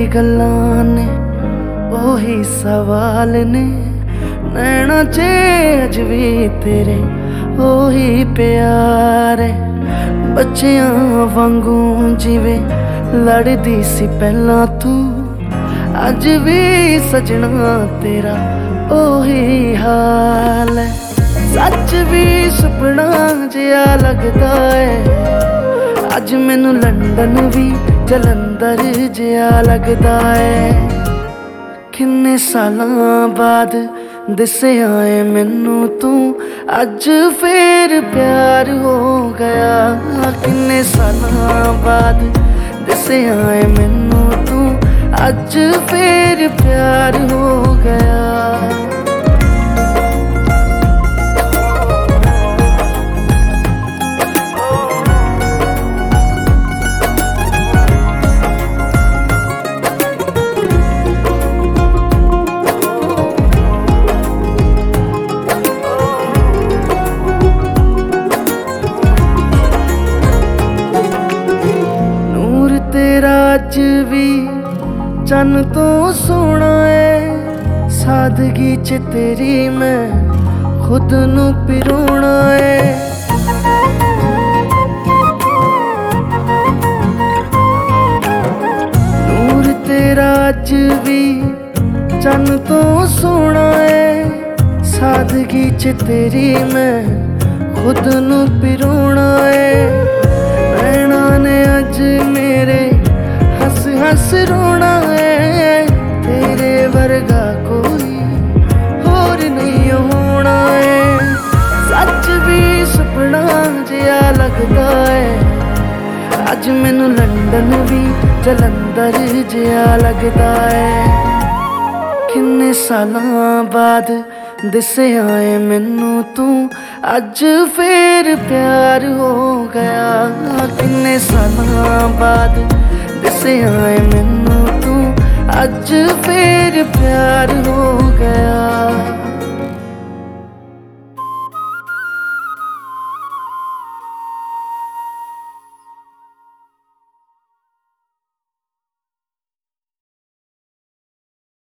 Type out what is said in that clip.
गल्लां ने ओही सवाल ने, नैना चे अज भी तेरे ओही प्यार है। बच्चियां वांगू जिवें लड़दी सी पहला तू, अज भी सजना तेरा ओही हाल है। सच भी सुपना जिहा लगदा है, अज मैनू लंदन भी जलंधर जिहा लगदा है। किन्ने सालां बाद दिसिया है मैनू तू, अज फिर प्यार हो गया। किन्ने सालां बाद दिसिया है मैनू तू, अज फिर प्यार हो गया। तेरा अज भी चन्न तो सोना है, सादगी च तेरी मैं खुद नू पिरोना है। नूर तेरा अज भी चन्न तो सोना है, सादगी च तेरी मैं खुद नू पिरोना है। नैना ने अज मेरे हंस हंस रोना है, तेरे वर्गा कोई होर नहीं होना है। सच भी सुपना जिहा लगदा है, अज मैनू लंदन भी जलंधर जिहा लगदा है। किन्ने सालां बाद दिसिया है मैनू तू, अज फिर प्यार हो गया। किन्ने सालां बाद दिसिया है मैनू तू, अज फिर प्यार